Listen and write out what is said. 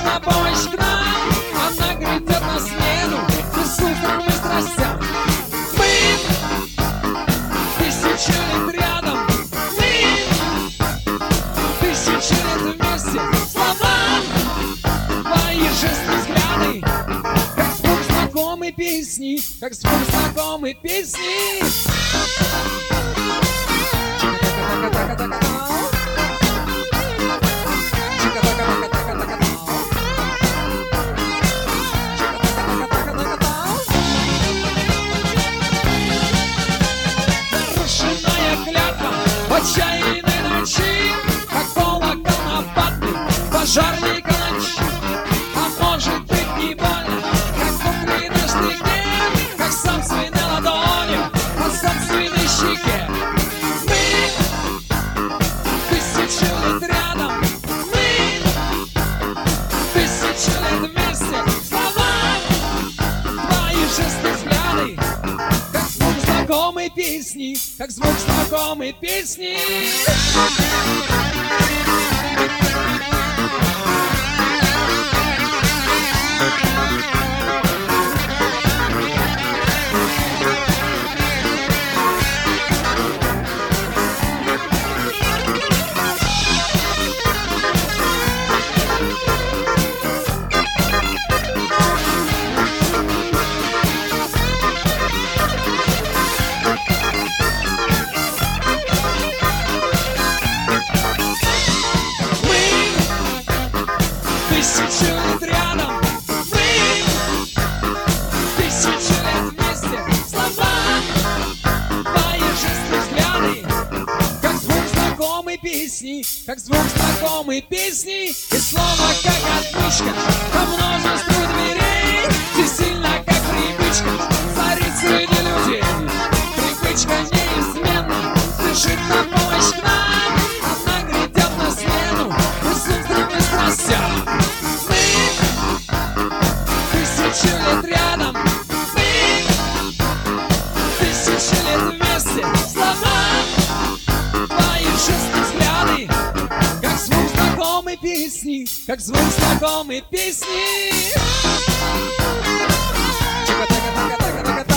на помощь к нам, она грядет на смену бессмысленным страстям. Мы тысячи лет рядом, мы тысячи лет вместе. Слова твои, жесты, взгляды, как звук знакомой песни, как звук знакомой песни. Нарушенная клятва в отчаянной ночи, как колокол нападный, пожарный каланчи. А может быть не больно, как мокрый на штыке, как собственной ладонью по собственной щеке. Мы тысячи лет рядом, мы тысячи лет вместе. Слова твои, жесты, взгляды, как звук знакомой песни, как звук знакомой песни. Тысячи лет рядом, мы тысячи лет вместе. Слова твои, жесты, взгляды, как звук знакомой песни, как звук знакомой песни. И слово как отмычка по множеству дверей, всесильно как привычка царит среди людей. Привычка неизменна, спешит на помощь к нам, она грядет на смену бессмысленным страстям. Тысячи лет рядом, мы тысячи лет вместе. Слова твои, жесты, взгляды, как звук знакомой песни, как звук знакомой песни.